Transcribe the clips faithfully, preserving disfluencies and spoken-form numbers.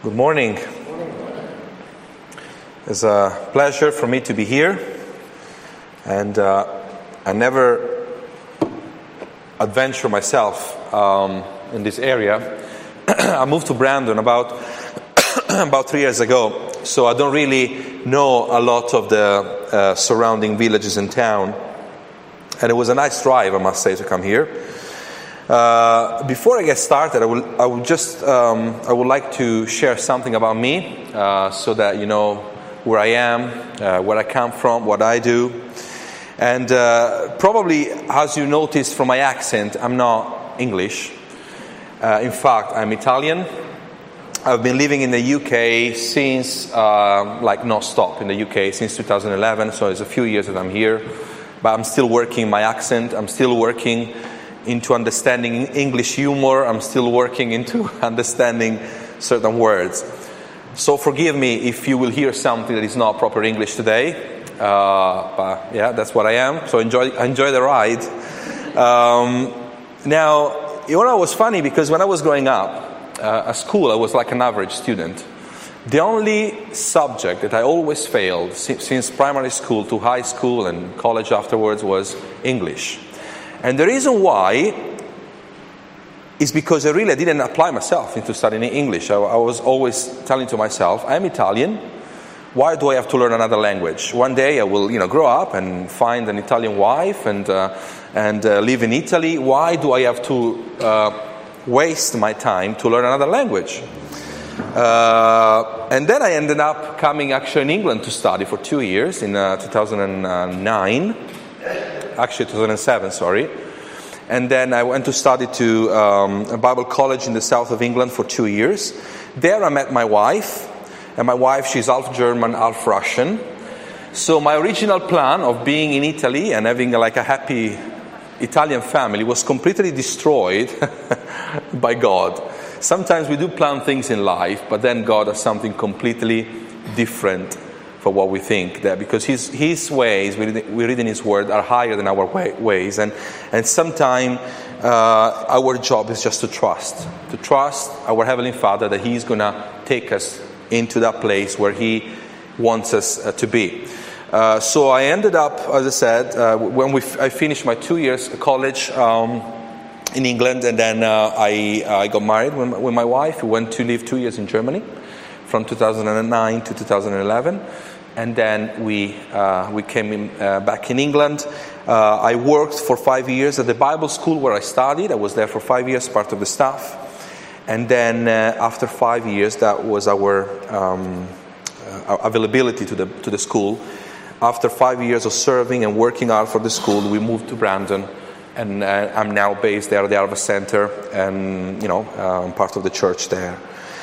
Good morning. It's a pleasure for me to be here, and uh, I never adventure myself um, in this area. I moved to Brandon about about three years ago, so I don't really know a lot of the uh, surrounding villages in town, and it was a nice drive, I must say, to come here. Uh, before I get started, I will I will just um, I would like to share something about me, uh, so that you know where I am, uh, where I come from, what I do, and uh, probably, as you noticed from my accent, I'm not English. Uh, in fact, I'm Italian. I've been living in the U K since uh, like non-stop in the U K since two thousand eleven. So it's a few years that I'm here, but I'm still working my accent. I'm still working into understanding English humor. I'm still working into understanding certain words. So forgive me if you will hear something that is not proper English today. Uh, but yeah, that's what I am. So enjoy enjoy the ride. Um, now, you know, it was funny because when I was growing up uh, at school, I was like an average student. The only subject that I always failed since, since primary school to high school and college afterwards was English. And the reason why is because I really didn't apply myself into studying English. I, I was always telling to myself, I'm Italian. Why do I have to learn another language? One day I will, you know, grow up and find an Italian wife and uh, and uh, live in Italy. Why do I have to uh, waste my time to learn another language? Uh, and then I ended up coming actually in England to study for two years in uh, two thousand nine. Actually two thousand seven, sorry. And then I went to study to um, a Bible college in the south of England for two years. There I met my wife. And my wife, she's half German, half Russian. So my original plan of being in Italy and having like a happy Italian family was completely destroyed by God. Sometimes we do plan things in life, but then God has something completely different for what we think, that because his his ways we read, we read in his word are higher than our way, ways, and and sometimes uh, our job is just to trust to trust our Heavenly Father that He's gonna take us into that place where He wants us uh, to be. Uh, so I ended up, as I said, uh, when we f- I finished my two years college um, in England, and then uh, I I got married with my, with my wife. We went to live two years in Germany, from two thousand nine to two thousand eleven. And then we uh, we came in, uh, back in England. Uh, I worked for five years at the Bible school where I studied. I was there for five years, part of the staff. And then uh, after five years, that was our, um, uh, our availability to the to the school. After five years of serving and working hard for the school, we moved to Brandon, and uh, I'm now based there at the Alva Center, and you know, uh, I'm part of the church there.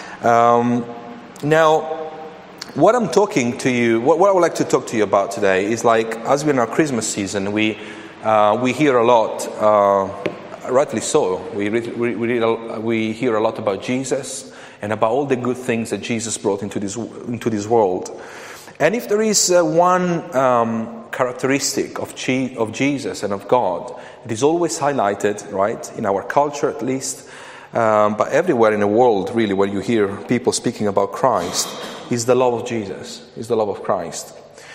Um, now. What I'm talking to you, what, what I would like to talk to you about today is like, as we're in our Christmas season, we uh, we hear a lot, uh, rightly so. We read, we we, read a, we hear a lot about Jesus and about all the good things that Jesus brought into this into this world. And if there is uh, one um, characteristic of G, of Jesus and of God, it is always highlighted, right, in our culture at least, um, but everywhere in the world, really, where you hear people speaking about Christ, is the love of Jesus, is the love of Christ.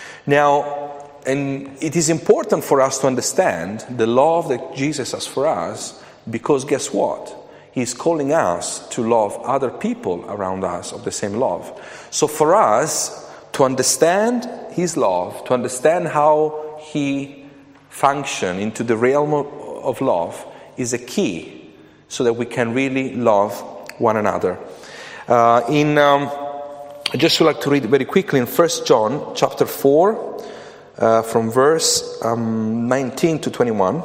Now, and it is important for us to understand the love that Jesus has for us, because guess what? He's calling us to love other people around us of the same love. So for us to understand His love, to understand how He functions into the realm of love, is a key so that we can really love one another. Uh, in... Um, I just would like to read very quickly in First John chapter four, uh, from verse um, nineteen to twenty-one.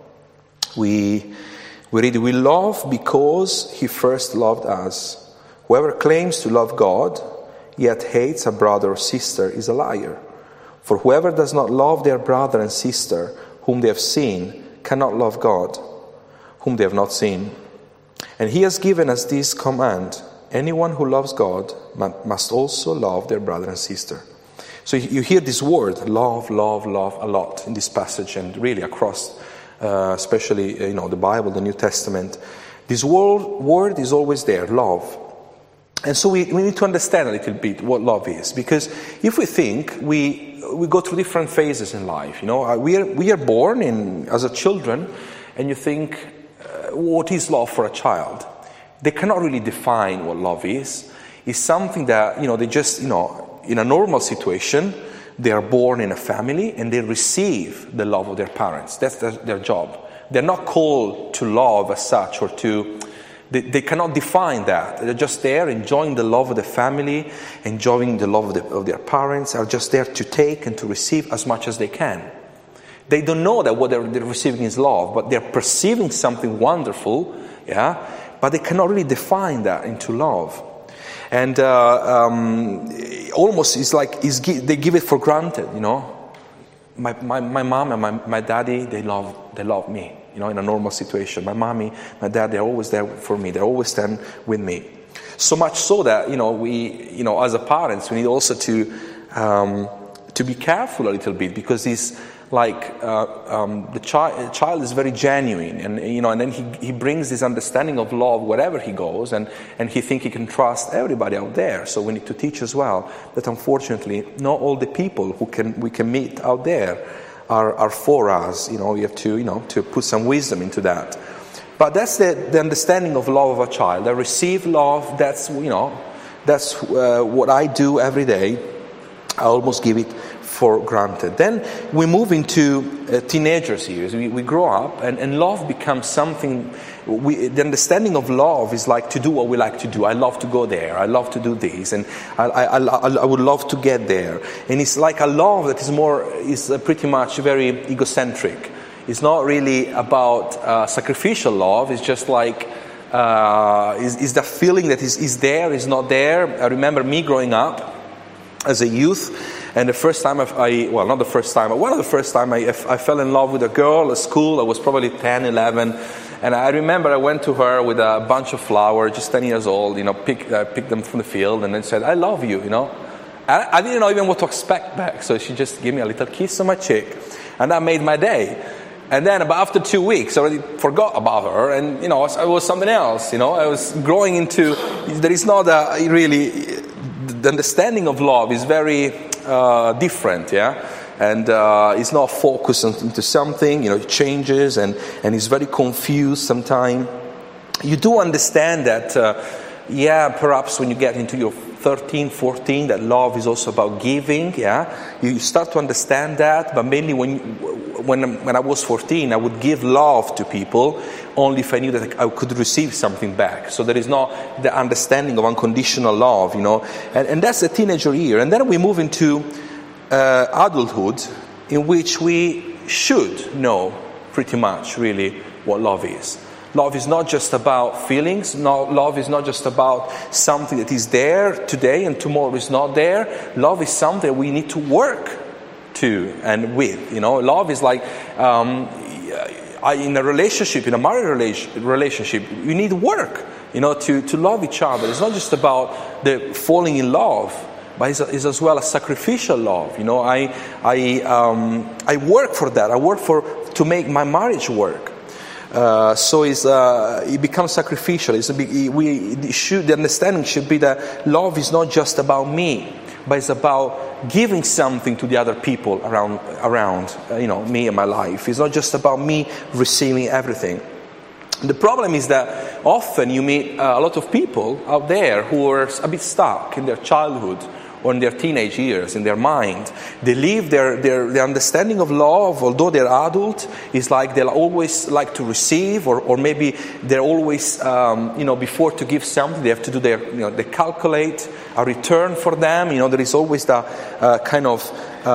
We we read, "We love because He first loved us. Whoever claims to love God, yet hates a brother or sister, is a liar. For whoever does not love their brother and sister, whom they have seen, cannot love God, whom they have not seen. And He has given us this command: anyone who loves God must also love their brother and sister." So you hear this word, love, love, love, a lot in this passage, and really across, uh, especially you know the Bible, the New Testament. This word, word is always there, love. And so we, we need to understand a little bit what love is, because if we think, we we go through different phases in life. You know, we are we are born in as a children, and you think, uh, what is love for a child? They cannot really define what love is. It's something that, you know, they just, you know, in a normal situation, they are born in a family and they receive the love of their parents. That's their, their job. They're not called to love as such, or to, they, they cannot define that. They're just there enjoying the love of the family, enjoying the love of, the, of their parents, are just there to take and to receive as much as they can. They don't know that what they're, they're receiving is love, but they're perceiving something wonderful, yeah, but they cannot really define that into love. And uh, um, almost it's like it's, they give it for granted, you know. My my, my mom and my, my daddy, they love they love me, you know, in a normal situation. My mommy, my dad, they're always there for me. They always stand with me. So much so that, you know, we, you know, as a parents, we need also to um, to be careful a little bit, because it's like uh, um, the child child is very genuine, and you know, and then he he brings this understanding of love wherever he goes, and and he thinks he can trust everybody out there. So we need to teach as well that unfortunately not all the people who can we can meet out there are are for us. You know, we have to you know to put some wisdom into that. But that's the, the understanding of love of a child. I receive love. That's you know that's uh, what I do every day. I almost give it for granted. Then we move into uh, teenagers years. We, we grow up, and, and love becomes something. We, the understanding of love is like to do what we like to do. I love to go there. I love to do this, and I, I, I, I would love to get there. And it's like a love that is more is uh, pretty much very egocentric. It's not really about uh, sacrificial love. It's just like uh, is, is the feeling that is, is there, is not there. I remember me growing up as a youth. And the first time I, I, well, not the first time, but one of the first time I, I fell in love with a girl at school. I was probably ten, eleven. And I remember I went to her with a bunch of flowers, just ten years old, you know, pick, uh, picked them from the field, and then said, I love you, you know. I, I didn't know even what to expect back. So she just gave me a little kiss on my cheek. And that made my day. And then about after two weeks, I already forgot about her. And, you know, I was something else, you know. I was growing into, there is not a really, the understanding of love is very uh, different, yeah. And uh, it's not focused into something, you know, it changes, and, and it's very confused sometimes. You do understand that, uh, yeah, perhaps when you get into your thirteen, fourteen, that love is also about giving, yeah. You start to understand that, but mainly when, when, when I was fourteen, I would give love to people only if I knew that I could receive something back. So there is not the understanding of unconditional love, you know. And, and that's the teenager year. And then we move into uh, adulthood, in which we should know pretty much really what love is. Love is not just about feelings. No, love is not just about something that is there today and tomorrow is not there. Love is something we need to work to and with. You know, love is like um, in a relationship, in a marriage relationship, you need work. You know, to to love each other. It's not just about the falling in love, but it's, it's as well a sacrificial love. You know, I I um, I work for that. I work for to make my marriage work. Uh, so it's, uh, it becomes sacrificial. It's a big, we it should, the understanding should be that love is not just about me, but it's about giving something to the other people around, around uh, you know, me and my life. It's not just about me receiving everything. The problem is that often you meet uh, a lot of people out there who are a bit stuck in their childhood or in their teenage years, in their mind. They live their, their, their understanding of love, although they're adult, is like they'll always like to receive, or, or maybe they're always, um, you know, before to give something, they have to do their, you know, they calculate a return for them. You know, there is always that uh, kind of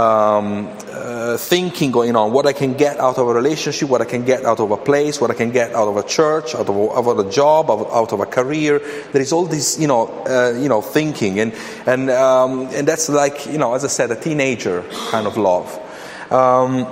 um, uh, thinking going on, what I can get out of a relationship, what I can get out of a place, what I can get out of a church, out of a, out of a job, out of a career. There is all this, you know, uh, you know, thinking, and and um, and that's like, you know, as I said, a teenager kind of love. Um,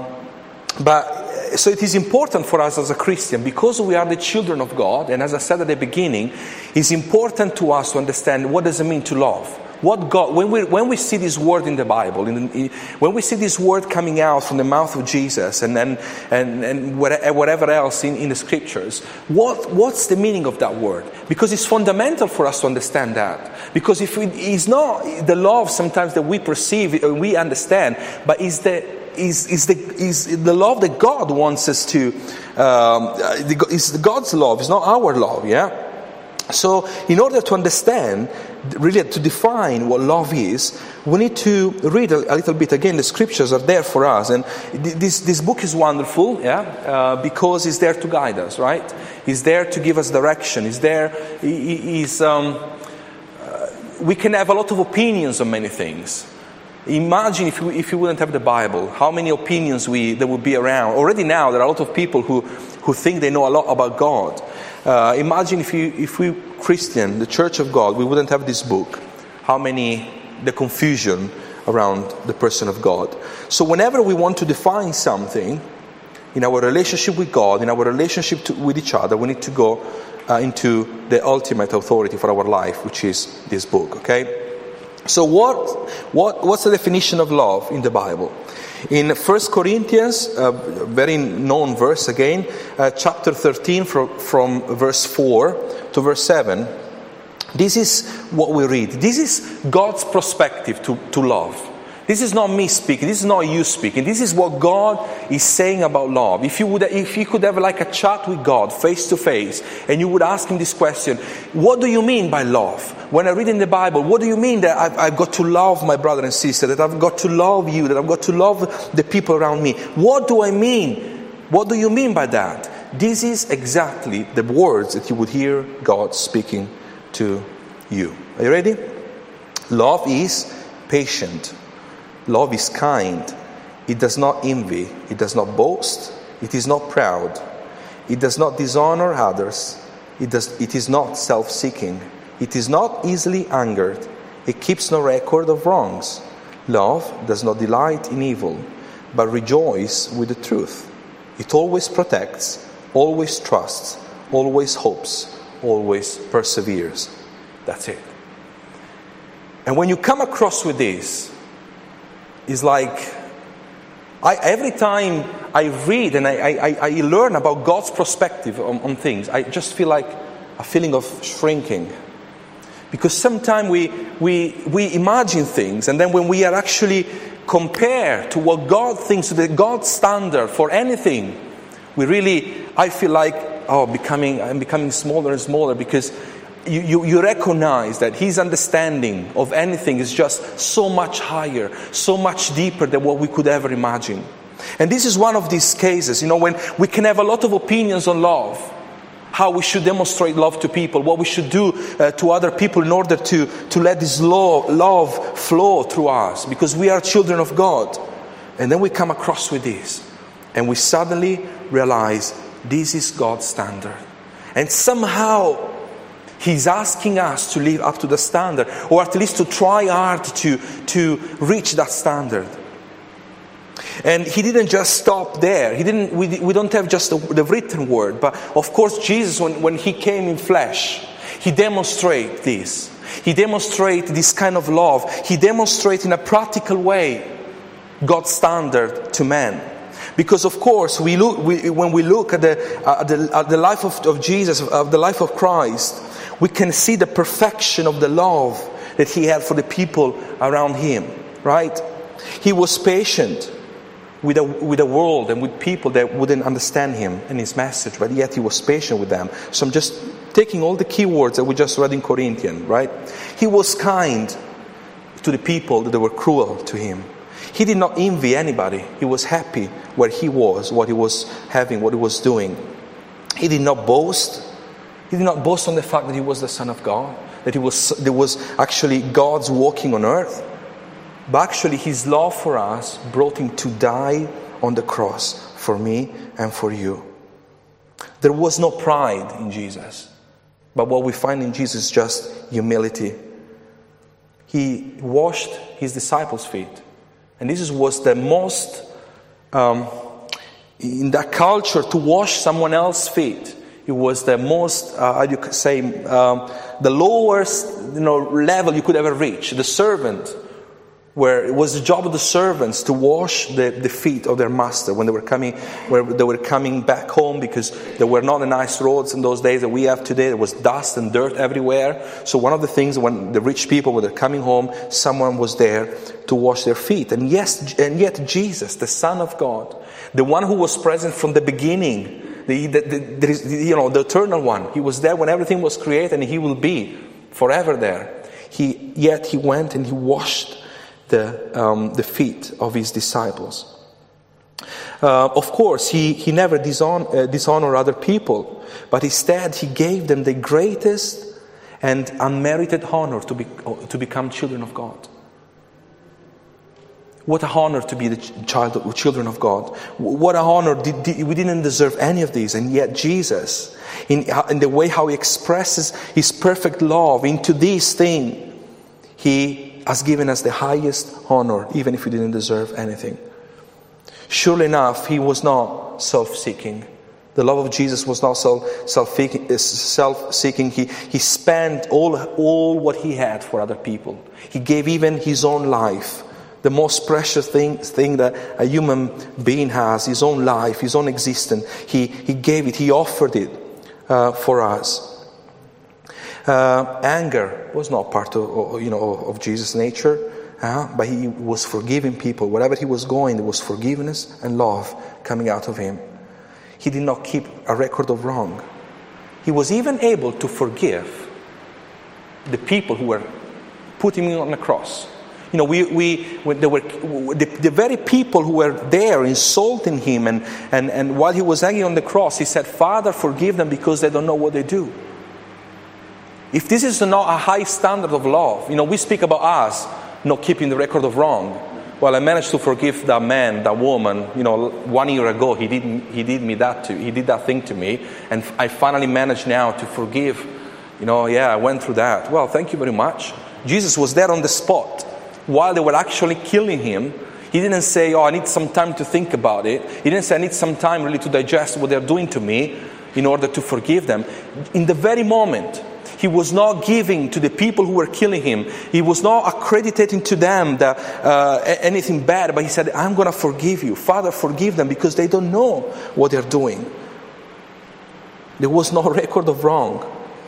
but so it is important for us as a Christian, because we are the children of God, and as I said at the beginning, it's important to us to understand what does it mean to love. what God, when we when we see this word in the Bible, in, in, when we see this word coming out from the mouth of Jesus and and and, and whatever else in, in the scriptures, what what's the meaning of that word? Because it's fundamental for us to understand that. Because if it is not the love sometimes that we perceive and we understand, but is the is is the is the love that God wants us to. Um, it's God's love. It's not our love. Yeah. So, in order to understand, really to define what love is, we need to read a, a little bit. Again, the scriptures are there for us, and this this book is wonderful, yeah, uh, because it's there to guide us, right? It's there to give us direction. It's there. Is um, uh, we can have a lot of opinions on many things. Imagine if we, if you wouldn't have the Bible, how many opinions we there would be around. Already now, there are a lot of people who who think they know a lot about God. Uh, imagine if you, if we Christian, the Church of God, we wouldn't have this book. How many, the confusion around the person of God. So whenever we want to define something in our relationship with God, in our relationship to, with each other, we need to go uh, into the ultimate authority for our life, which is this book. Okay. So what what what's the definition of love in the Bible? In First Corinthians, a very known verse again, uh, chapter thirteen, from, from verse four to verse seven, this is what we read. This is God's perspective to, to love. This is not me speaking. This is not you speaking. This is what God is saying about love. If you would, if you could have like a chat with God face to face, and you would ask Him this question: what do you mean by love? When I read in the Bible, what do you mean that I've, I've got to love my brother and sister? That I've got to love you? That I've got to love the people around me? What do I mean? What do you mean by that? This is exactly the words that you would hear God speaking to you. Are you ready? Love is patient. Love is kind. It does not envy. It does not boast. It is not proud. It does not dishonor others. It does. It is not self-seeking. It is not easily angered. It keeps no record of wrongs. Love does not delight in evil, but rejoices with the truth. It always protects, always trusts, always hopes, always perseveres. That's it. And when you come across with this, it's like, I, every time I read and I, I, I learn about God's perspective on, on things, I just feel like a feeling of shrinking. Because sometimes we, we, we imagine things, and then when we are actually compared to what God thinks, to the God standard for anything, we really, I feel like, oh, becoming, I'm becoming smaller and smaller, because You, you, you recognize that His understanding of anything is just so much higher, so much deeper than what we could ever imagine. And this is one of these cases, you know, when we can have a lot of opinions on love, how we should demonstrate love to people, what we should do uh, to other people in order to, to let this law, love flow through us, because we are children of God. And then we come across with this, and we suddenly realize this is God's standard. And somehow He's asking us to live up to the standard, or at least to try hard to, to reach that standard. And He didn't just stop there. He didn't. We, we don't have just the, the written word, but of course Jesus, when, when He came in flesh, He demonstrated this. He demonstrated this kind of love. He demonstrated in a practical way God's standard to man. Because of course, we look we, when we look at the, uh, the, at the life of, of Jesus, of the life of Christ, we can see the perfection of the love that He had for the people around Him, right? He was patient with a, with the world and with people that wouldn't understand Him and His message, but yet He was patient with them. So I'm just taking all the key words that we just read in Corinthians, right? He was kind to the people that were cruel to Him. He did not envy anybody. He was happy where He was, what He was having, what He was doing. He did not boast. He did not boast on the fact that He was the Son of God, that He was there was actually God's walking on earth. But actually His love for us brought Him to die on the cross for me and for you. There was no pride in Jesus, but what we find in Jesus is just humility. He washed His disciples' feet. And this was the most, um, in that culture, to wash someone else's feet, He was the most, uh, how do you say, um, the lowest, you know, level you could ever reach. The servant, where it was the job of the servants to wash the, the feet of their master when they were coming, where they were coming back home, because there were not the nice roads in those days that we have today. There was dust and dirt everywhere. So one of the things, when the rich people were coming home, someone was there to wash their feet. And yes, and yet Jesus, the Son of God, the one who was present from the beginning, the, the, the, the you know, the eternal one, he was there when everything was created, and he will be forever there. He yet he went and he washed the um, the feet of his disciples. Uh, of course, he he never dishon- uh, dishonored other people, but instead he gave them the greatest and unmerited honor to be to become children of God. What an honor to be the child of, children of God. What an honor. Did, did, we didn't deserve any of these. And yet Jesus, in, in the way how he expresses his perfect love into this thing, he has given us the highest honor, even if we didn't deserve anything. Surely enough, he was not self-seeking. The love of Jesus was not self-seeking. Self-seeking. He, he spent all, all what he had for other people. He gave even his own life. The most precious thing, thing that a human being has, his own life, his own existence. He, he gave it, he offered it uh, for us. Uh, anger was not part of, you know, of Jesus' nature, uh, but he was forgiving people. Wherever he was going, there was forgiveness and love coming out of him. He did not keep a record of wrong. He was even able to forgive the people who were putting him on the cross. You know, we, we, when there were the, the very people who were there insulting him, and, and, and while he was hanging on the cross, he said, Father, forgive them because they don't know what they do. If this is not a high standard of love, you know, we speak about us not keeping the record of wrong. Well, I managed to forgive that man, that woman, you know, one year ago, he didn't, he did me that to, he did that thing to me, and I finally managed now to forgive. You know, yeah, I went through that. Well, thank you very much. Jesus was there on the spot. While they were actually killing him, he didn't say, oh, I need some time to think about it. He didn't say, I need some time really to digest what they're doing to me in order to forgive them. In the very moment, he was not giving to the people who were killing him. He was not accrediting to them that, uh, anything bad, but he said, I'm going to forgive you. Father, forgive them because they don't know what they're doing. There was no record of wrong.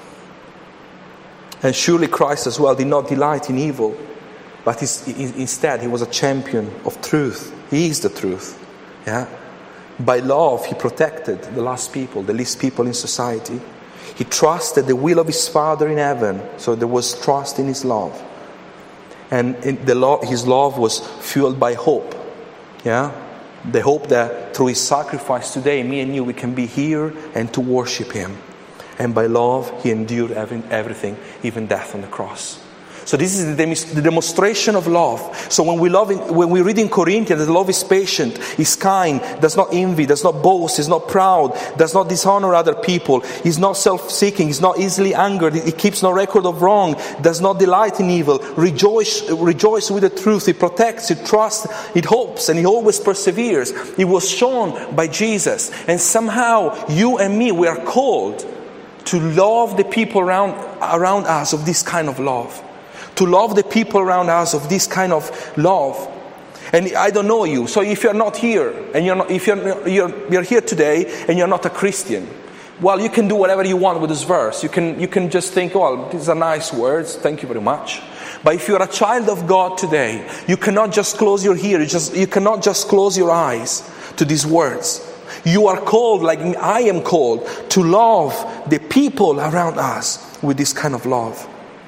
And surely Christ as well did not delight in evil. But instead, he was a champion of truth. He is the truth. Yeah. By love, he protected the last people, the least people in society. He trusted the will of his Father in heaven. So there was trust in his love. And in the love, his love was fueled by hope. Yeah. The hope that through his sacrifice today, me and you, we can be here and to worship him. And by love, he endured every, everything, even death on the cross. So this is the demonstration of love. So when we love, when we read in Corinthians that love is patient, is kind, does not envy, does not boast, is not proud, does not dishonor other people, is not self-seeking, is not easily angered, it keeps no record of wrong, does not delight in evil, rejoice, rejoice with the truth, it protects, it trusts, it hopes, and it always perseveres. It was shown by Jesus. And somehow you and me, we are called to love the people around, around us of this kind of love. To love the people around us of this kind of love. And I don't know you, so if you're not here, and you're not, if you're, you're, you're here today and you're not a Christian, well, you can do whatever you want with this verse. You can, you can just think, well, these are nice words, thank you very much. But if you're a child of God today, you cannot just close your ears, you, just, you cannot just close your eyes to these words. You are called, like I am called, to love the people around us with this kind of love.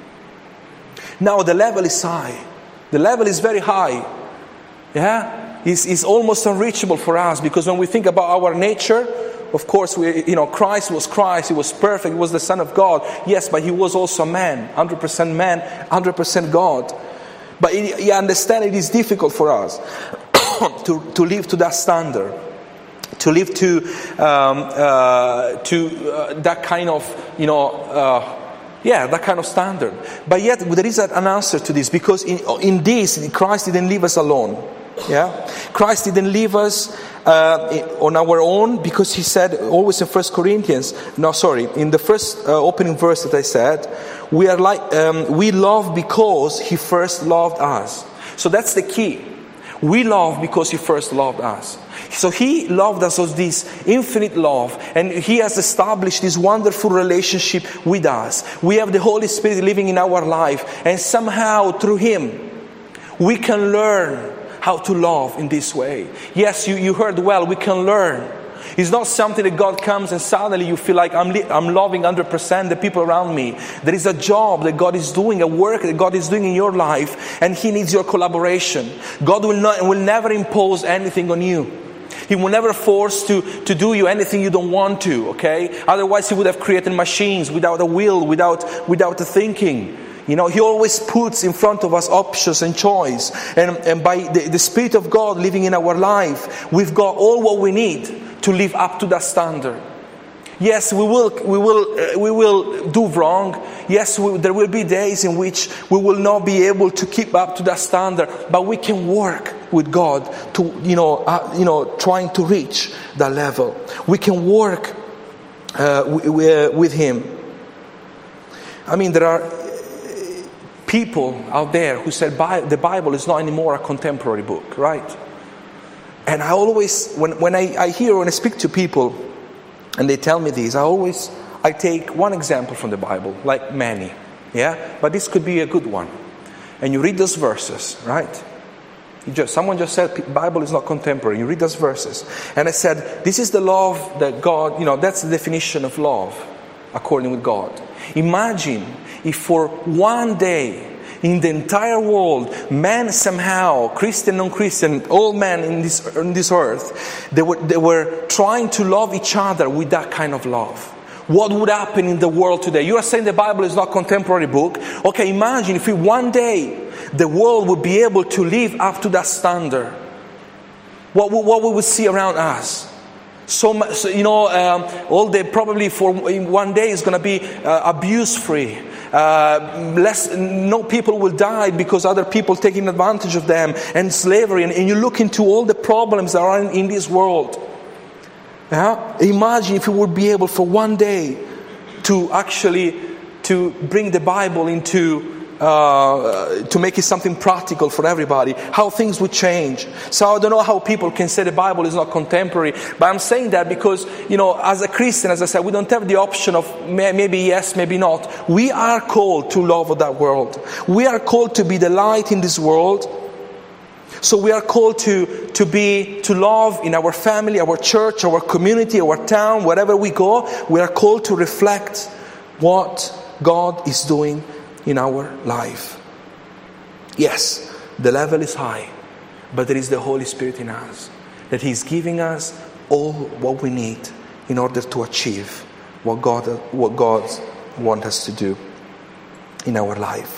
Now the level is high. The level is very high. Yeah? It's, it's almost unreachable for us, because when we think about our nature, of course, we, you know, Christ was Christ. He was perfect. He was the Son of God. Yes, but he was also a man. one hundred percent man, one hundred percent God. But it, you understand it is difficult for us to, to live to that standard. To live to, um, uh, to uh, that kind of, you know, uh, Yeah, that kind of standard. But yet there is an answer to this, because in, in this, Christ didn't leave us alone. Yeah, Christ didn't leave us uh, on our own, because he said always in First Corinthians, no, sorry, in the first uh, opening verse that I said, we are like um, we love because he first loved us. So that's the key. We love because he first loved us. So he loved us with this infinite love, and he has established this wonderful relationship with us. We have the Holy Spirit living in our life, and somehow through him we can learn how to love in this way. Yes, you, you heard well, we can learn. It's not something that God comes and suddenly you feel like I'm, li- I'm loving one hundred percent the people around me. There is a job that God is doing, a work that God is doing in your life, and he needs your collaboration. God will not, will never impose anything on you. He will never force to, to do you anything you don't want to, okay? Otherwise he would have created machines without a will, without, without a thinking. You know, he always puts in front of us options and choice. And, and by the, the Spirit of God living in our life, we've got all what we need to live up to that standard. Yes, we will we will uh, we will do wrong. Yes, we, there will be days in which we will not be able to keep up to that standard, but we can work with God to, you know, uh, you know, trying to reach that level. We can work uh, w- w- with him. I mean, there are people out there who said the Bible is not anymore a contemporary book, right? And I always, when, when I, I hear, when I speak to people and they tell me this, I always, I take one example from the Bible, like many, yeah? But this could be a good one. And you read those verses, right? You just, someone just said the Bible is not contemporary. You read those verses. And I said, this is the love that God, you know, that's the definition of love, according with God. Imagine if for one day in the entire world, man somehow, Christian, non-Christian, all men in this in this earth, they were they were trying to love each other with that kind of love. What would happen in the world today? You are saying the Bible is not a contemporary book. Okay, imagine if we, one day the world would be able to live up to that standard. What what we would see around us. So much, so, you know, um, all the probably for one day is going to be uh, abuse free. Uh, less, no people will die because other people taking advantage of them, and slavery. And, and you look into all the problems that are in, in this world. Yeah? Imagine if you would be able for one day to actually to bring the Bible into. Uh, to make it something practical for everybody, how things would change. So I don't know how people can say the Bible is not contemporary, but I'm saying that because, you know, as a Christian, as I said, we don't have the option of maybe yes, maybe not. We are called to love that world. We are called to be the light in this world. So we are called to, to be, to love in our family, our church, our community, our town, wherever we go. We are called to reflect what God is doing in our life. Yes, the level is high, but there is the Holy Spirit in us, that He's giving us all what we need in order to achieve what God what God wants us to do in our life.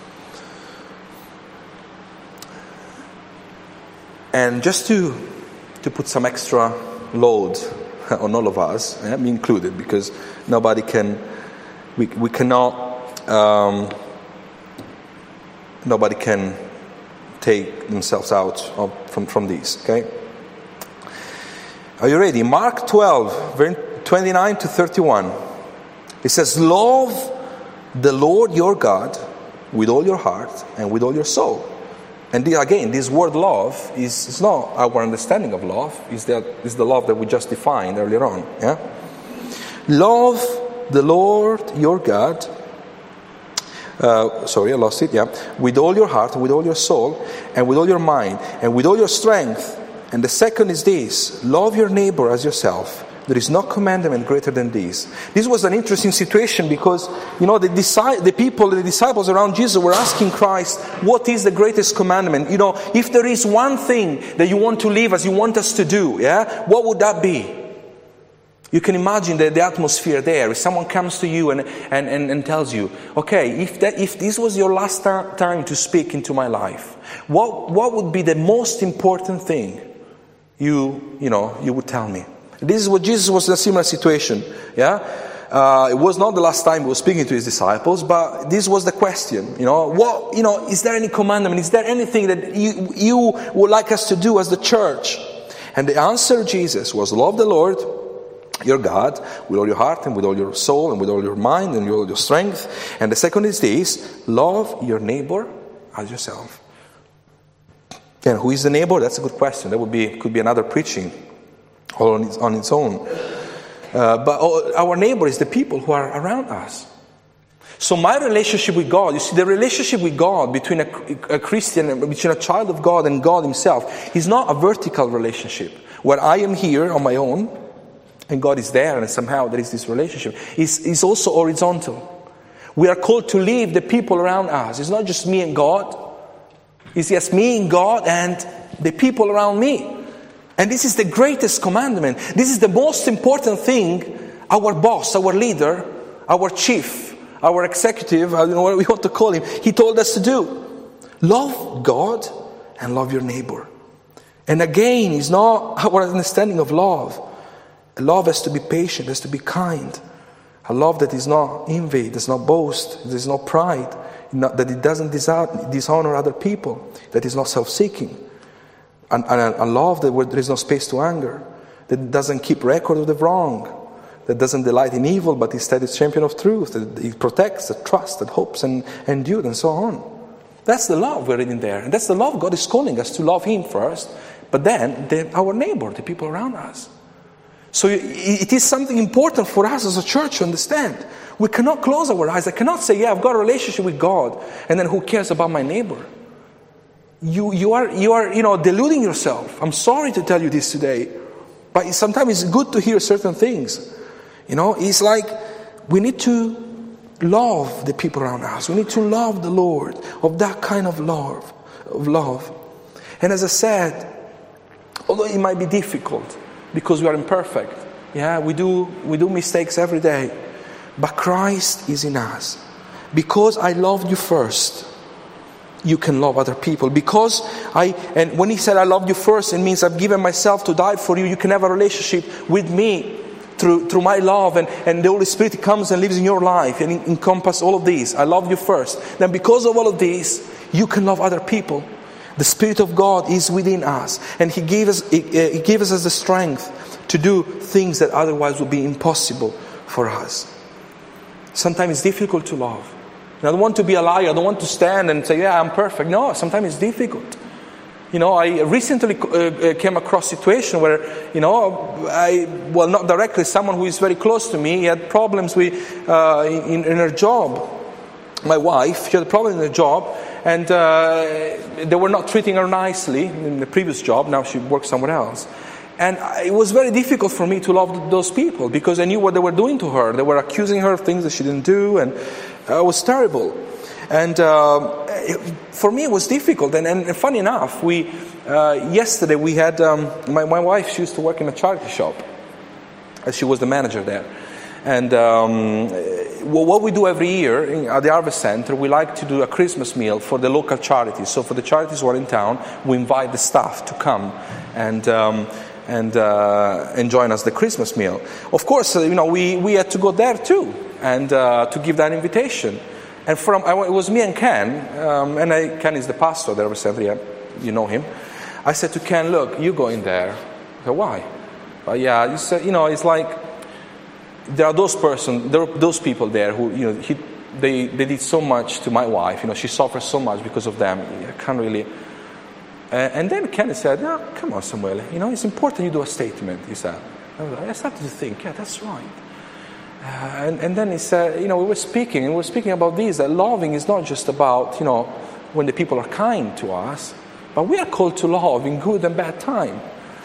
And just to to put some extra load on all of us, me included, because nobody can, we we cannot. Um, nobody can take themselves out of, from, from these, okay? Are you ready? Mark twelve, twenty-nine to thirty-one. It says, love the Lord your God with all your heart and with all your soul. And the, again, this word love is, is not our understanding of love. It's the, it's the love that we just defined earlier on. Yeah? Love the Lord your God. Uh, sorry, I lost it, yeah. With all your heart, with all your soul, and with all your mind, and with all your strength. And the second is this, love your neighbor as yourself. There is no commandment greater than this. This was an interesting situation because, you know, the, disi- the people, the disciples around Jesus were asking Christ, what is the greatest commandment? You know, if there is one thing that you want to live as you want us to do, yeah, what would that be? You can imagine the, the atmosphere there. If someone comes to you and, and, and, and tells you, okay, if that, if this was your last ta- time to speak into my life, what what would be the most important thing you you know you would tell me? This is what Jesus was in a similar situation. Yeah, Uh, it was not the last time he was speaking to his disciples, but this was the question. You know, what? You know, is there any commandment? Is there anything that you you would like us to do as the church? And the answer of Jesus was, love the Lord your God with all your heart and with all your soul and with all your mind and with all your strength. And the second is this: love your neighbor as yourself. And who is the neighbor? That's a good question. That would be could be another preaching all on its, on its own. Uh, but our neighbor is the people who are around us. So my relationship with God, you see, the relationship with God between a, a Christian, between a child of God and God himself, is not a vertical relationship where I am here on my own and God is there and somehow there is this relationship. It's, it's also horizontal. We are called to leave the people around us. It's not just me and God. It's just me and God and the people around me. And this is the greatest commandment. This is the most important thing our boss, our leader, our chief, our executive, I don't know what we want to call him, he told us to do. Love God and love your neighbor. And again, it's not our understanding of love. Love has to be patient, has to be kind. A love that is not envy, does not boast, there is no pride, not, that it doesn't dishonor other people, that is not self-seeking. And, and a, a love that where there is no space to anger, that doesn't keep record of the wrong, that doesn't delight in evil, but instead is champion of truth, that it protects, that trusts, that hopes and endures, and so on. That's the love we're reading there. And that's the love God is calling us to love Him first, but then the, our neighbor, the people around us. So it is something important for us as a church to understand. We cannot close our eyes. I cannot say, yeah, I've got a relationship with God, and then who cares about my neighbor? You you are you are you know deluding yourself. I'm sorry to tell you this today, but sometimes it's good to hear certain things. You know, it's like we need to love the people around us. We need to love the Lord of that kind of love, of love. And as I said, although it might be difficult because we are imperfect, yeah, we do we do mistakes every day, but Christ is in us. Because I loved you first, you can love other people. Because I, and when he said I loved you first, it means I've given myself to die for you. You can have a relationship with me through through my love, and, and the Holy Spirit comes and lives in your life and encompasses all of these. I loved you first. Then because of all of these, you can love other people. The Spirit of God is within us, and He gave us He, he gives us the strength to do things that otherwise would be impossible for us. Sometimes it's difficult to love. I don't want to be a liar. I don't want to stand and say, yeah, I'm perfect. No, sometimes it's difficult. You know, I recently uh, came across a situation where, you know, I, well, not directly, someone who is very close to me, he had problems with, uh, in, in her job. My wife, she had a problem in her job, and uh, they were not treating her nicely in the previous job. Now she works somewhere else. And it was very difficult for me to love those people because I knew what they were doing to her. They were accusing her of things that she didn't do, and uh, it was terrible. And uh, it, for me, it was difficult. And, and funny enough, we uh, yesterday we had um, my my wife. She used to work in a charity shop, and she was the manager there. And um, well, what we do every year in, at the Harvest Center, we like to do a Christmas meal for the local charities. So for the charities who are in town, we invite the staff to come and. Um, and uh, and join us the Christmas meal. Of course, uh, you know, we, we had to go there too, and uh, to give that invitation. And from I, it was me and Ken, um, and I, Ken is the pastor there recently, yeah, you know him. I said to Ken, look, you go in there. I said, why? Uh, yeah, you said, you know, it's like, there are those person, there are those people there who, you know, he, they, they did so much to my wife, you know, she suffered so much because of them. I can't really... Uh, and then Kenny said, oh, come on, Samuel, you know, it's important you do a statement, he said. I started to think, yeah, that's right. Uh, and, and then he said, you know, we were speaking, and we were speaking about this, that loving is not just about, you know, when the people are kind to us, but we are called to love in good and bad time.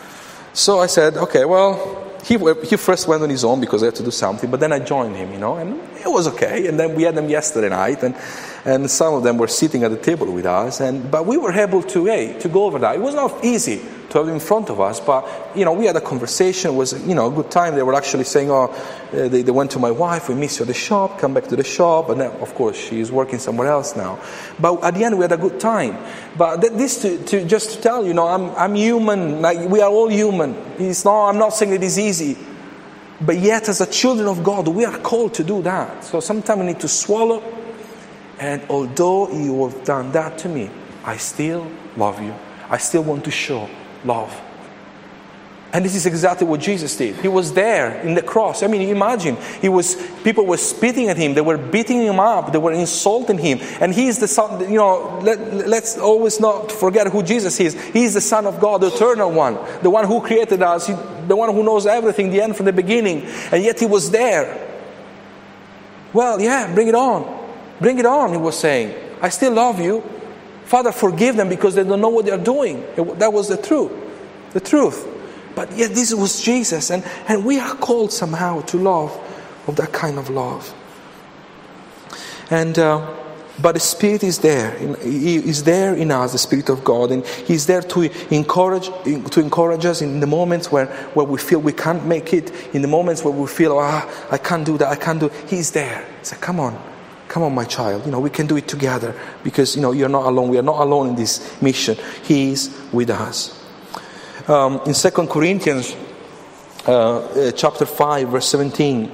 So I said, okay, well, he he first went on his own because I had to do something, but then I joined him, you know, and it was okay. And then we had them yesterday night, and and some of them were sitting at the table with us, and but we were able to hey to go over that. It was not easy to have them in front of us, but you know we had a conversation. It was you know a good time. They were actually saying, oh, uh, they, they went to my wife. We miss you at the shop. Come back to the shop, and then of course she is working somewhere else now. But at the end we had a good time. But th- this to, to just to tell you know I'm I'm human. Like we are all human. It's not. I'm not saying it is easy. But yet, as a children of God, we are called to do that. So sometimes we need to swallow. And although you have done that to me, I still love you. I still want to show love. And this is exactly what Jesus did. He was there in the cross. I mean, imagine, he was, people were spitting at him. They were beating him up. They were insulting him. And he is the son, you know, let, let's always not forget who Jesus is. He is the Son of God, the eternal one. The one who created us. The one who knows everything, the end from the beginning. And yet he was there. Well, yeah, bring it on. Bring it on, he was saying. I still love you. Father, forgive them because they don't know what they are doing. That was the truth. The truth. But yet this was Jesus, and, and we are called somehow to love of that kind of love. And uh, but the Spirit is there. He is there in us, the Spirit of God, and He's there to encourage to encourage us in the moments where, where we feel we can't make it, in the moments where we feel, ah, oh, I can't do that, I can't do it. He's there. He's like, come on. Come on, my child. You know, we can do it together because, you know, you're not alone. We are not alone in this mission. He is with us. Um, in Second Corinthians uh, uh, chapter five, verse seventeen,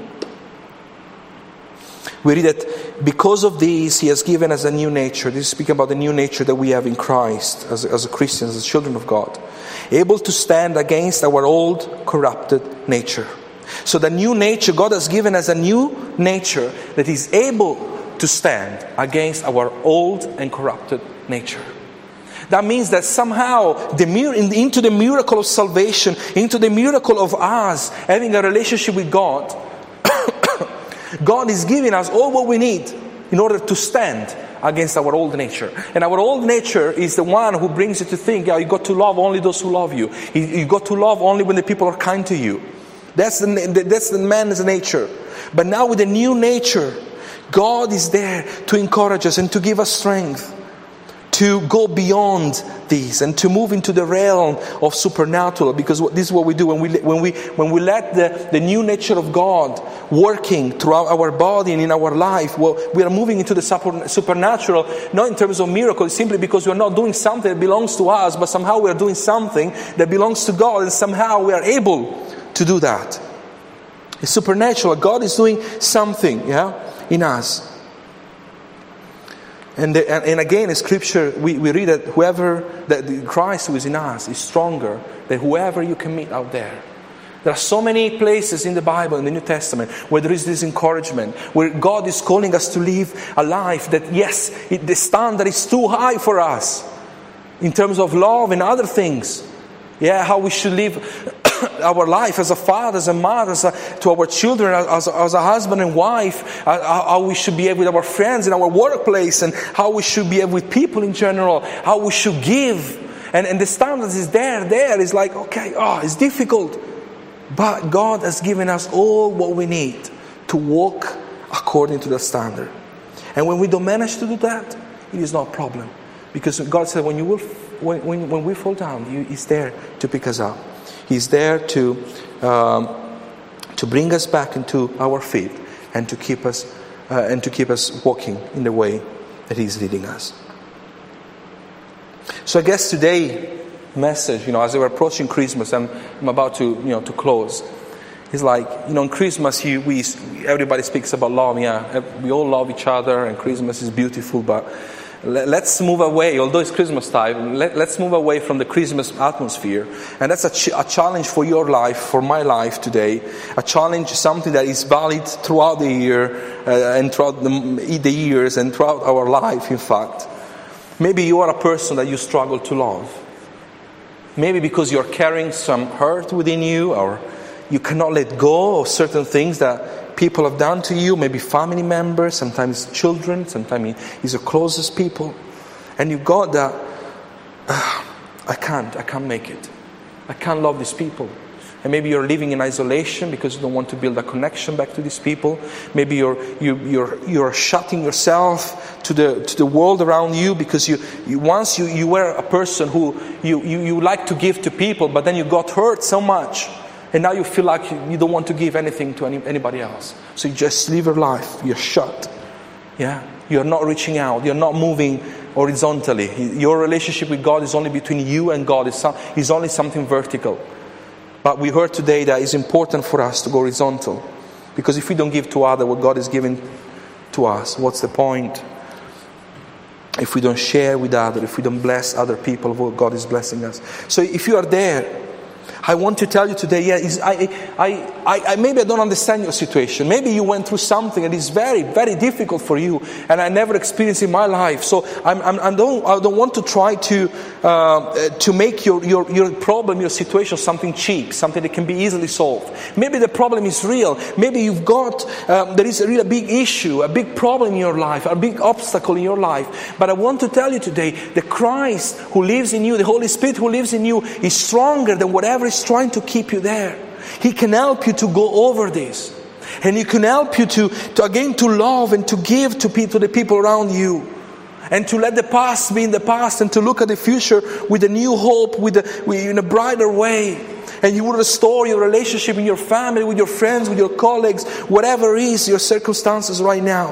we read that because of this, He has given us a new nature. This is speaking about the new nature that we have in Christ as, as Christians, as children of God, able to stand against our old corrupted nature. So the new nature, God has given us a new nature that is able to stand against our old and corrupted nature. That means that somehow the into the miracle of salvation, into the miracle of us having a relationship with God, God is giving us all what we need in order to stand against our old nature. And our old nature is the one who brings you to think, yeah, you got to love only those who love you. You got to love only when the people are kind to you. That's the, that's the man's nature. But now with the new nature, God is there to encourage us and to give us strength to go beyond these and to move into the realm of supernatural, because this is what we do when we when we when we let the, the new nature of God working throughout our body and in our life. Well, we are moving into the super, supernatural, not in terms of miracles, simply because we are not doing something that belongs to us, but somehow we are doing something that belongs to God, and somehow we are able to do that. It's supernatural. God is doing something, yeah, in us. And, the, and, and again in Scripture we, we read that whoever, that Christ who is in us is stronger than whoever you can meet out there. There are so many places in the Bible, in the New Testament, where there is this encouragement, where God is calling us to live a life that, yes, it, the standard is too high for us in terms of love and other things. Yeah, how we should live our life as a father, as a mother, as a, to our children, as, as a husband and wife, uh, how we should behave with our friends in our workplace, and how we should behave with people in general, how we should give. And, and the standards is there, there. It's like, okay, oh, it's difficult. But God has given us all what we need to walk according to the standard. And when we don't manage to do that, it is not a problem. Because God said, when you will, when, when, when we fall down, you, He's there to pick us up. He's there to um, to bring us back into our feet and to keep us uh, and to keep us walking in the way that He's leading us. So I guess today message, you know, as we're approaching Christmas, I'm, I'm about to you know to close. It's like, you know, on Christmas, you, we everybody speaks about love. Yeah, we all love each other, and Christmas is beautiful, but let's move away, although it's Christmas time, let, let's move away from the Christmas atmosphere. And that's a, ch- a challenge for your life, for my life today. A challenge, something that is valid throughout the year, uh, and throughout the, the years, and throughout our life, in fact. Maybe you are a person that you struggle to love. Maybe because you're carrying some hurt within you, or you cannot let go of certain things that people have done to you, maybe family members, sometimes children, sometimes it's your closest people. And you got that, uh, I can't, I can't make it. I can't love these people. And maybe you're living in isolation because you don't want to build a connection back to these people. Maybe you're you, you're you're shutting yourself to the to the world around you because you, you once you, you were a person who you, you, you like to give to people, but then you got hurt so much. And now you feel like you don't want to give anything to any, anybody else. So you just live your life. You're shut. Yeah? You're not reaching out. You're not moving horizontally. Your relationship with God is only between you and God. It's, some, it's only something vertical. But we heard today that it's important for us to go horizontal. Because if we don't give to others what God is giving to us, what's the point? If we don't share with others, if we don't bless other people, what God is blessing us. So if you are there, I want to tell you today, yeah, is, I, I, I, I, maybe I don't understand your situation. Maybe you went through something and it's very, very difficult for you, and I never experienced in my life. So I'm, I'm, I don't, I don't want to try to uh, to make your, your, your problem, your situation, something cheap, something that can be easily solved. Maybe the problem is real. Maybe you've got um, there is a real big issue, a big problem in your life, a big obstacle in your life. But I want to tell you today, the Christ who lives in you, the Holy Spirit who lives in you, is stronger than whatever is trying to keep you there. He can help you to go over this, and He can help you to, to again to love and to give to people, to the people around you, and to let the past be in the past, and to look at the future with a new hope, with, a, with in a brighter way. And He will restore your relationship in your family, with your friends, with your colleagues, whatever is your circumstances right now.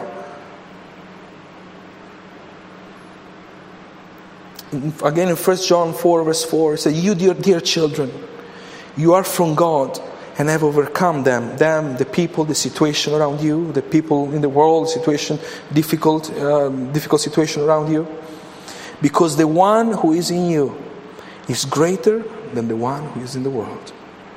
Again, in First John four verse four, it says, "You dear, dear children, you are from God and have overcome them." Them, the people, the situation around you, the people in the world, situation, difficult, um, difficult situation around you. Because the one who is in you is greater than the one who is in the world.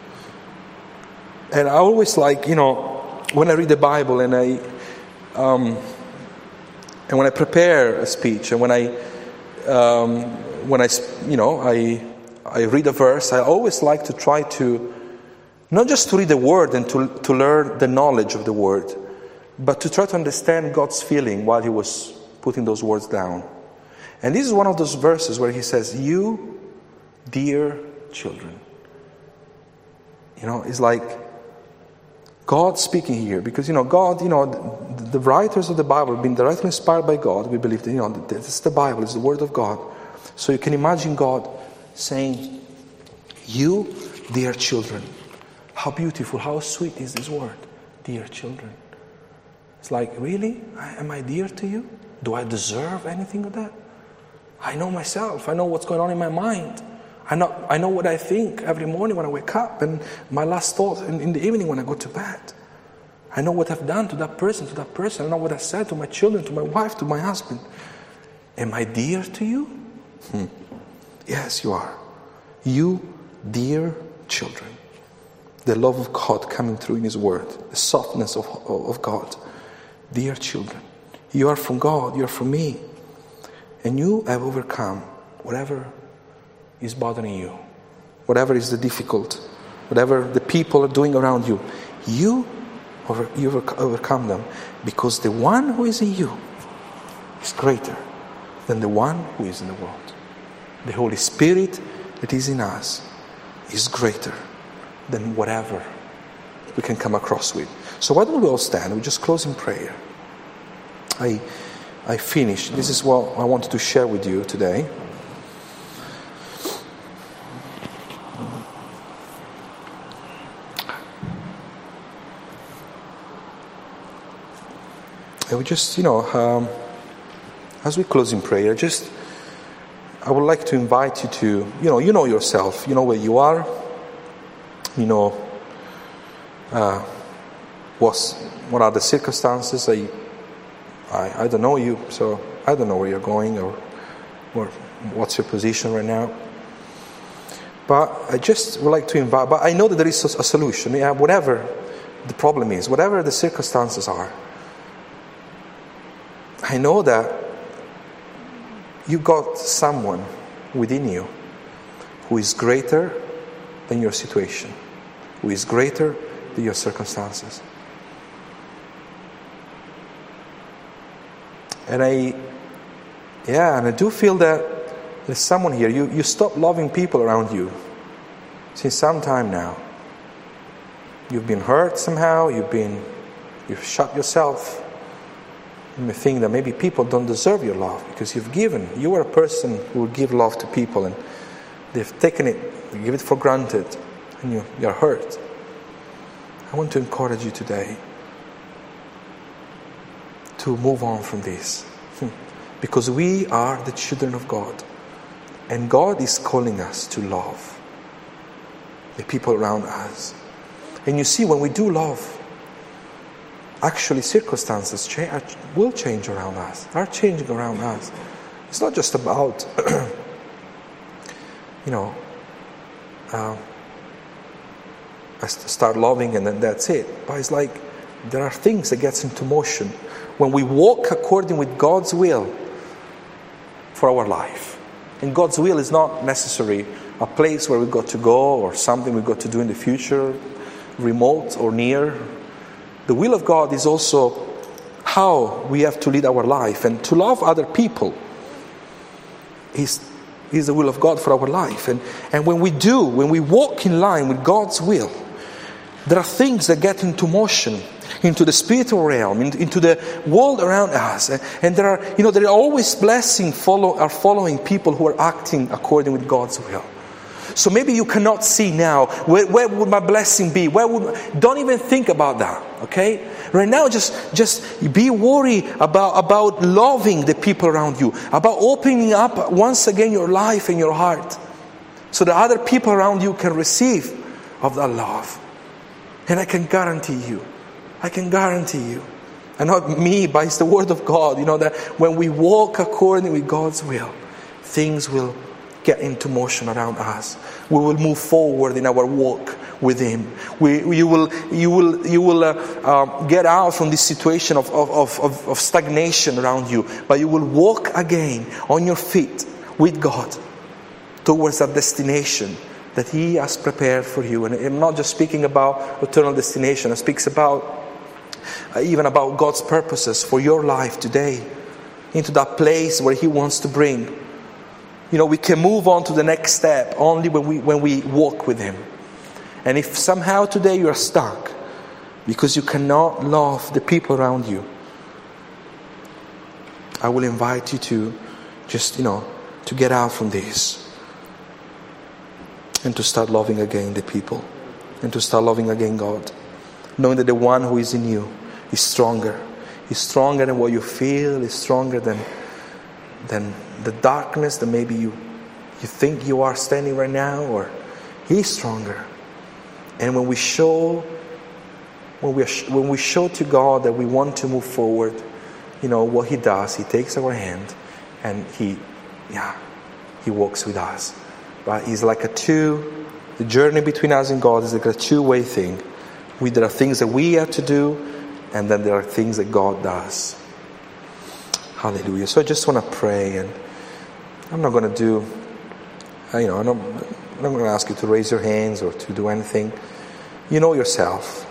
And I always like, you know, when I read the Bible and I, um, and when I prepare a speech, and when I, um, when I, you know, I. I read a verse, I always like to try to, not just to read the word and to, to learn the knowledge of the word, but to try to understand God's feeling while He was putting those words down. And this is one of those verses where He says, "You, dear children." You know, it's like God speaking here. Because, you know, God, you know, the, the writers of the Bible have been directly inspired by God. We believe that, you know, this is the Bible, it's the Word of God. So you can imagine God saying, "You, dear children." How beautiful, how sweet is this word, dear children. It's like, really? Am I dear to you? Do I deserve anything of that? I know myself. I know what's going on in my mind. I know, I know what I think every morning when I wake up, and my last thought in, in the evening when I go to bed. I know what I've done to that person, to that person. I know what I said to my children, to my wife, to my husband. Am I dear to you? Hmm. Yes, you are. You, dear children. The love of God coming through in His Word. The softness of, of God. Dear children. You are from God. You are from me. And you have overcome whatever is bothering you. Whatever is the difficult. Whatever the people are doing around you. You, over, you overcome them. Because the one who is in you is greater than the one who is in the world. The Holy Spirit that is in us is greater than whatever we can come across with. So why don't we all stand? We just close in prayer. I, I finish. This is what I wanted to share with you today. I would just, you know, um, as we close in prayer, just I would like to invite you to, you know, you know yourself, you know where you are, you know uh, what's, what are the circumstances. I, I I don't know you, so I don't know where you're going or, or what's your position right now. But I just would like to invite, but I know that there is a solution. Yeah, whatever the problem is, whatever the circumstances are, I know that you got someone within you who is greater than your situation, who is greater than your circumstances. And I, yeah, and I do feel that there's someone here. You, you stop loving people around you since some time now. You've been hurt somehow. You've been, you've shut yourself. You may think that maybe people don't deserve your love because you've given. You are a person who will give love to people, and they've taken it, they give it for granted, and you, you're hurt. I want to encourage you today to move on from this, because we are the children of God, and God is calling us to love. the people around us. And you see, when we do love, actually circumstances cha- will change around us, are changing around us. It's not just about, you know, uh, I start loving and then that's it. But it's like there are things that gets into motion when we walk according with God's will for our life. And God's will is not necessarily a place where we got to go or something we got to do in the future, remote or near. The will of God is also how we have to lead our life, and to love other people is, is the will of God for our life. And, and when we do, when we walk in line with God's will, there are things that get into motion, into the spiritual realm, into the world around us. And there are, you know, there are always blessings follow, are following people who are acting according with God's will. So maybe you cannot see now, where, where would my blessing be? Where would, don't even think about that, okay? Right now, just, just be worried about, about loving the people around you, about opening up once again your life and your heart, so that other people around you can receive of that love. And I can guarantee you, I can guarantee you, and not me, but it's the Word of God, you know, that when we walk according with God's will, things will get into motion around us. We will move forward in our walk with Him. We, you will, you will, you will uh, uh, get out from this situation of, of, of, of stagnation around you, but you will walk again on your feet with God towards that destination that He has prepared for you. And I'm not just speaking about eternal destination. I speak about uh, even about God's purposes for your life today, into that place where He wants to bring. You know, we can move on to the next step only when we when we walk with Him. And if somehow today you are stuck because you cannot love the people around you, I will invite you to just, you know, to get out from this and to start loving again the people and to start loving again God, knowing that the one who is in you is stronger. He's stronger than what you feel. Is stronger than than the darkness that maybe you you think you are standing right now, or He's stronger. And when we show when we when we show to God that we want to move forward, you know what He does, He takes our hand and He yeah He walks with us. But He's like a two the journey between us and God is like a two-way thing. We there are things that we have to do, and then there are things that God does. Hallelujah. So I just want to pray, and I'm not going to do, you know, I'm not, I'm not going to ask you to raise your hands or to do anything. You know yourself.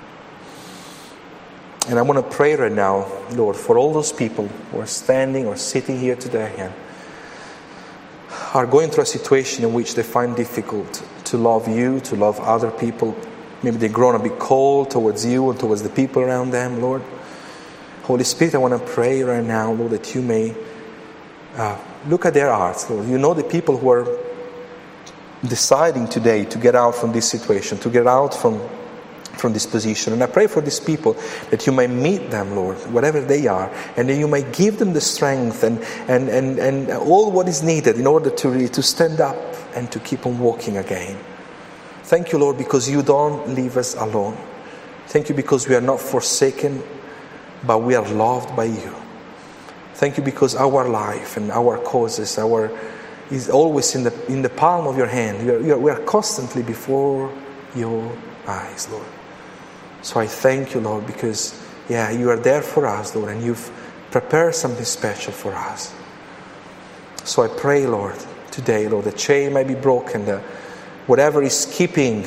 And I want to pray right now, Lord, for all those people who are standing or sitting here today and are going through a situation in which they find difficult to love you, to love other people. Maybe they've grown a bit cold towards you and towards the people around them, Lord. Holy Spirit, I want to pray right now, Lord, that you may uh, look at their hearts, Lord. You know the people who are deciding today to get out from this situation, to get out from, from this position. And I pray for these people that you may meet them, Lord, whatever they are, and that you may give them the strength and, and, and, and all what is needed in order to, really, to stand up and to keep on walking again. Thank you, Lord, because you don't leave us alone. Thank you because we are not forsaken, but we are loved by you. Thank you because our life and our causes, our is always in the in the palm of your hand. We are, we are, we are constantly before your eyes, Lord. So I thank you, Lord, because yeah, you are there for us, Lord, and you've prepared something special for us. So I pray, Lord, today, Lord, the chain may be broken, the, whatever is keeping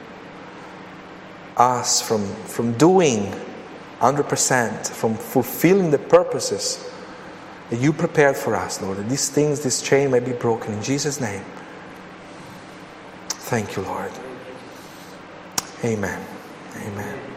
us from from doing one hundred percent, from fulfilling the purposes that you prepared for us, Lord. That these things, this chain may be broken in Jesus' name. Thank you, Lord. Amen. Amen.